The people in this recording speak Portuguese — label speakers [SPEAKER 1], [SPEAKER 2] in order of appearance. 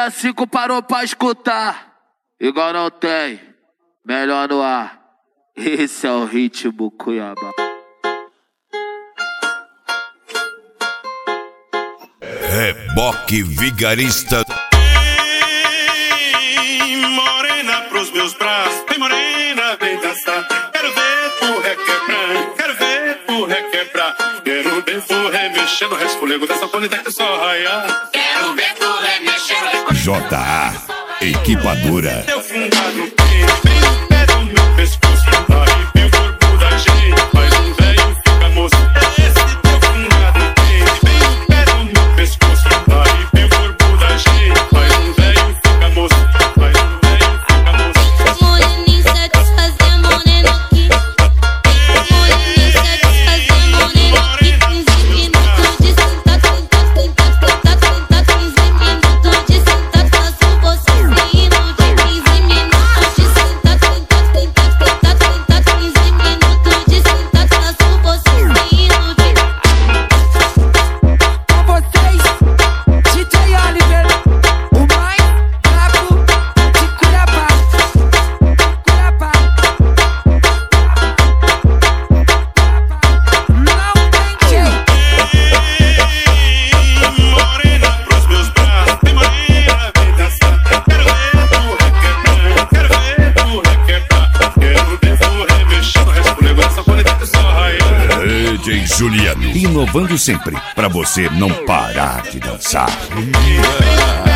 [SPEAKER 1] 65 parou pra escutar. Igual não tem, melhor no ar. Esse é o ritmo Cuiabá.
[SPEAKER 2] Reboque vigarista.
[SPEAKER 3] Morena pros meus braços, vem morena, vem dançar. Quero ver tu requebrar, quero ver tu requebrar. Quero ver tu remexendo, resfolego dessa polida que só raiar. Quero ver tu remexendo.
[SPEAKER 2] J.A. Equipadora.
[SPEAKER 3] Teu fundado vem no pé do meu pescoço. Aí vem o corpo da gente, mas um velho fica moço. Esse teu fundado vem no pé do meu pescoço. Aí vem o corpo da gente, mas um velho fica moço. Mas um velho fica moço.
[SPEAKER 4] Moreninha satisfazer, morena aqui. Moreninha satisfazer, morena aqui. 15 minutos de sentado, sentado, sentado, sentado, 15 minutos de sentado, faço você rindo de 15 minutos de sentado, sentado, sentado, sentado, 15 minutos de sentado, faço você rindo de.
[SPEAKER 5] Com vocês, DJ Oliver, o mais brabo de Cuiabá. Cuiabá. Não tem jeito.
[SPEAKER 3] Morena pros meus braços, vem morena, vem dançar. Quero ver tu requebrar, quero ver tu requebrar. Quero ver tu remexendo, resfolego dessa polida que só raiar.
[SPEAKER 2] DJ Juliano. Inovando sempre, pra você não parar de dançar.
[SPEAKER 3] Vem